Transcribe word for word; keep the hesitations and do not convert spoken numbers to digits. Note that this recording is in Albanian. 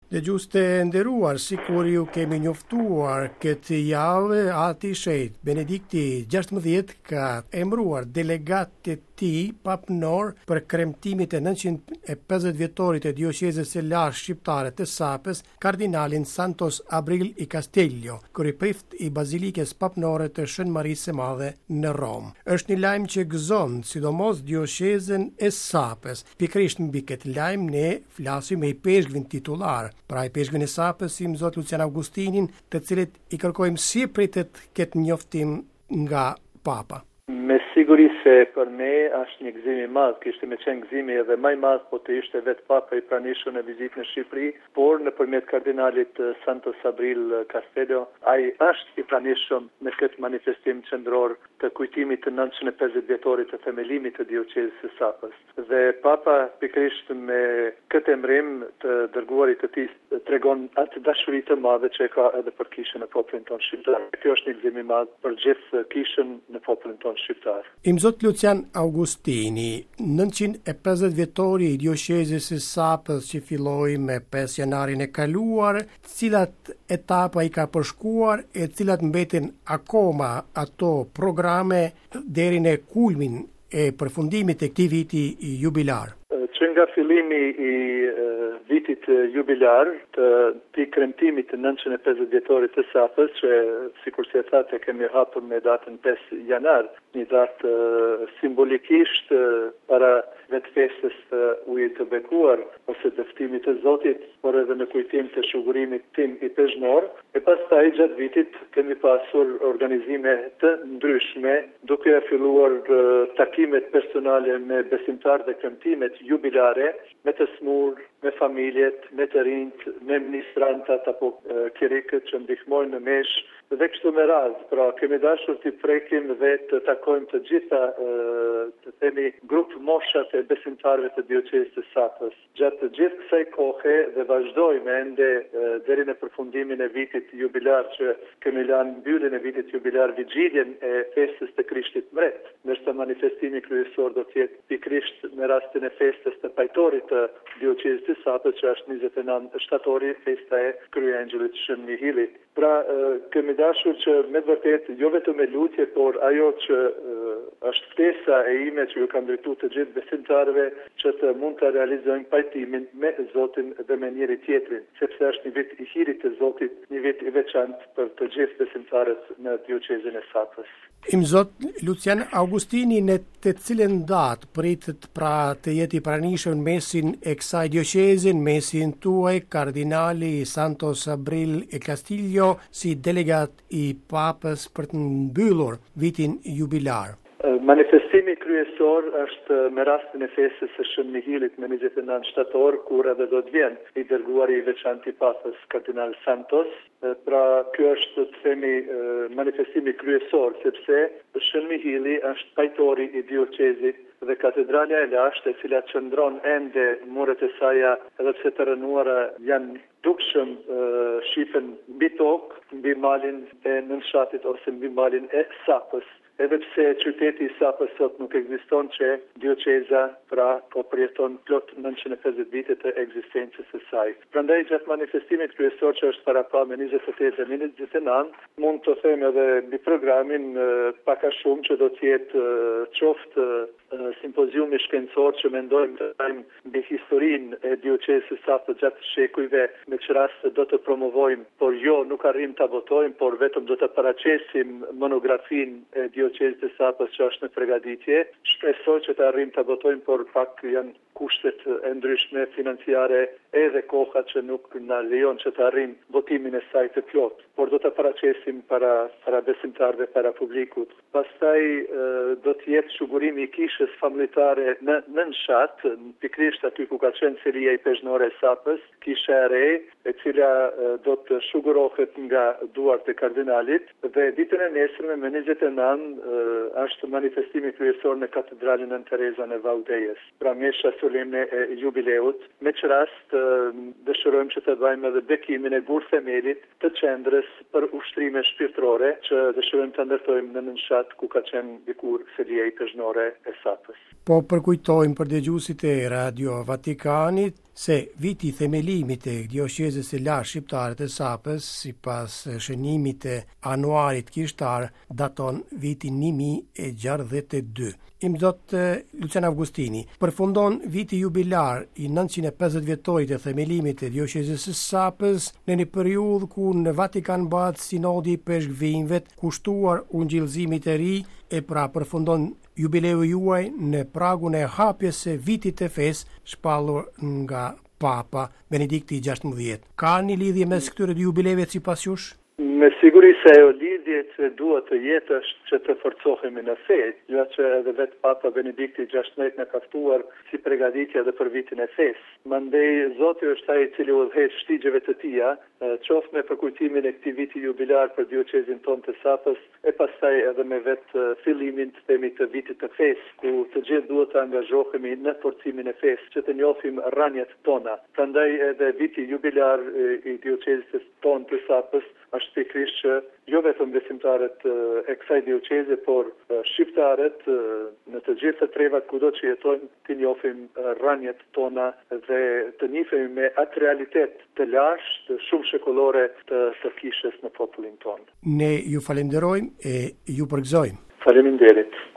Dhe gjuste nderuar, sikur ju kemi njoftuar këtë javë, Ati Shejt Benedikti gjashtëmbëdhjetë ka emëruar delegatë e tij papnor për kremtimit e nëntëqind e pesëdhjetë vjetorit e dioqezës së lartë shqiptare të Sapës, kardinalin Santos Abril i Castiglio, kryeprift i bazilikës papnore të Shën Marisë së Madhe në Rom. Është një lajm që gëzon sidomos dioqezën e Sapës. Pikërisht mbi këtë lajm ne flasim me i peshkvin titullar, pra i peshkvin e Sapës, si Zot Lucian Augustinin, të cilët i kërkojmë si pritet këtë njoftim nga Papa. Me siguri se për me është një gëzim i madh, kishte me qenë gëzimi edhe më i madh po të ishte vetë Papa i pranishëm në vizitë në Shqipëri, por nëpërmjet kardinalit Santos Abril Castiglio, ai është i pranishëm në këtë manifestim qendror të kujtimit të nëntëqind e pesëdhjetë vjetorit të themelimit të dioqezës së Sapës. Dhe Papa pikërisht me këtë emrim të dërguarit të tij tregon atë dashuri të madhe që ka edhe për kishën e popullin tonë shqiptar. Kjo është një gëzim i madh për gjithë kishën në popullin tonë shqiptar. Im Zot Lucian Augustini, nëntëqind e pesëdhjetë vjetori i dioqezës së Sapës që filloi me pesë janarin e kaluar, cilat etapa i ka përshkuar e cilat mbeten akoma ato programe deri në kulmin e përfundimit të këtij viti jubilar. Që nga fillimi i uh, vitit jubilar të ti kremtimit të nëntëqind e pesëdhjetë vjetorit të Sapës, që sikur se e thatë kemi hapur me datën pesë janar, një datë uh, simbolikisht uh, para vetë festës të ujit të bekuar ose dëftimit të Zotit, por edhe në kujtim të shugurimit tim i pezhnor. E pastaj gjatë vitit kemi pasur organizime të ndryshme, duke e filluar uh, takimet personale me besimtarë dhe kremtimet jubilare, me të smur, me familjet, me të rinjt, me ministrantat apo uh, kirikët që ndihmojnë në mesh, dhe kështu me radhë. Pra kemi dashur të prekim dhe të takojmë të gjitha uh, të themi grup moshat e besimtarëve të dioqezës së Sapës. Gjatë të gjithë kësaj kohe dhe vazhdojmë ende uh, deri në përfundimin e vitit jubilar që kemi lanë mbylljen e vitit jubilar vigjiljen e festës të Krishtit Mbret, ndërsa manifestimi kryesor do të jetë pikërisht në rastin e festës të pajtorit të dioqezës së Sapës, që është njëzet e nëntë shtatori, festa e Kryeangjelit Shën Mihilit. Pra uh, kemi dashur që me të vërtetë jo vetëm me lutje, por ajo që uh, është ftesa e ime që ju kam drejtuar të gjithë besimtarëve që të mund të realizojnë pajtimin me Zotin dhe me njëri tjetrin, sepse është një vit i hirit të Zotit, një vit i veçantë për të gjithë besimtarët në dioqezën e Sapës. Im Zot Lucian Augustini, në të cilën datë pritet pra të jetë i pranishëm mesin e kësaj dioqezën, mesin tuaj kardinali Santos Abril e Castiglio si delegat i Papës për të mbyllur vitin jubilar? Manifestimi kryesor është me rastin e festës së Shën Mihilit me njëzet e nëntë shtator, kur edhe do të vjen i dërguari i veçantë i Papës kardinal Santos. Pra kjo është të themi manifestimi kryesor, sepse Shën Mihili është pajtori i dioqezit dhe katedralja e lashtë, e cila qëndron ende muret e saja, edhe pse të rënuara janë dukshëm uh, shifen mbi tokë, mbi malin e nënshatit ose mbi malin e Sapës. Edhe pse qyteti i Sapës sot nuk ekziston, që dioqeza pra po përjeton plot nëntëqind e pesëdhjetë vite të ekzistencës së saj. Prandaj gjatë manifestimit kryesor që është para pa me njëzet e tetë dhe njëzet e nëntë, mund të them edhe mbi programin uh, pak a shumë që do të jetë uh, qoftë uh, simpoziumi shkencor që mendojmë të dajmë mbi historinë e dioqezës së Sapës gjatë shekujve, me që rast do të promovojmë, por jo nuk arrim të votojmë, por vetëm do të paraqesim monografin e dioqezës së Sapës që është në përgatitje. Shpresoj që të arrim të votojmë, por pak janë kushtet e ndryshme financiare edhe koha që nuk na lejon që të arrim votimin e saj të plot, por do të paraqesim para, para besimtarëve, para publikut. Pastaj do të jetë shugurimi i kishës familitare në nënshat, pikërisht aty ku ka qenë selia i pezhnore e Sapës, kisha e re, e cila do të shugurohet nga duart e kardinalit, dhe ditën e nesërme me njëzet e nëntë është manifestimi kryesor në katedralin Nën Tereza në Vaudejes. Pra mesha solemne e jubileut, me që rast dëshirojmë që të bëjmë edhe bekimin e gur themelit të qendrës për ushtrime shpirtërore, që dëshirojmë të ndërtojmë në nënshat ku ka qenë dikur selia i pezhnore e Sapës. Po përkujtojmë për dëgjuesit e Radio Vatikanit se viti i themelimit e Diocezës së Lashtë Shqiptare të Sapës, sipas shënimit të anuarit kishtar, daton vitin një mijë e gjashtëdhjetë e dy. Imzot Lucian Augustini, përfundon viti jubilar i nëntëqind e pesëdhjetë vjetorit e themelimit të Diocezës së Sapës në një periudhë ku në Vatikan bëhet sinodi i peshkvinjve kushtuar ungjillëzimit e ri, e pra përfundon jubileu juaj në pragun e hapjes së vitit të fesë shpallur nga Papa Benedikti gjashtëmbëdhjetë. Ka një lidhje mes këtyre dy jubileve sipas jush? Me siguri se ajo lidhje që duhet të jetë është që të forcohemi në fe, jo që edhe vetë Papa Benedikti gjashtëmbëdhjetë na ka ftuar si përgatitje edhe për vitin e fesë. Mandej Zoti është ai i cili udhëheq shtigjeve të tija, qoftë me përkujtimin e këtij viti jubilar për diocezin tonë të Sapës, e pastaj edhe me vetë fillimin të themi të vitit të fesë, ku të gjithë duhet të angazhohemi në forcimin e fesë, që të njohim rrënjet tona. Prandaj edhe viti jubilar i diocezit tonë të Sapës është pikërisht që jo vetëm besimtarët e kësaj dioceze, por shqiptarët në të gjithë të trevat kudo që jetojnë, të njohim rrënjet tona dhe të njihemi me atë realitet të lashtë, shumë shekullore të së kishës në popullin tonë. Ne ju falenderojmë e ju përgëzojmë. Faleminderit.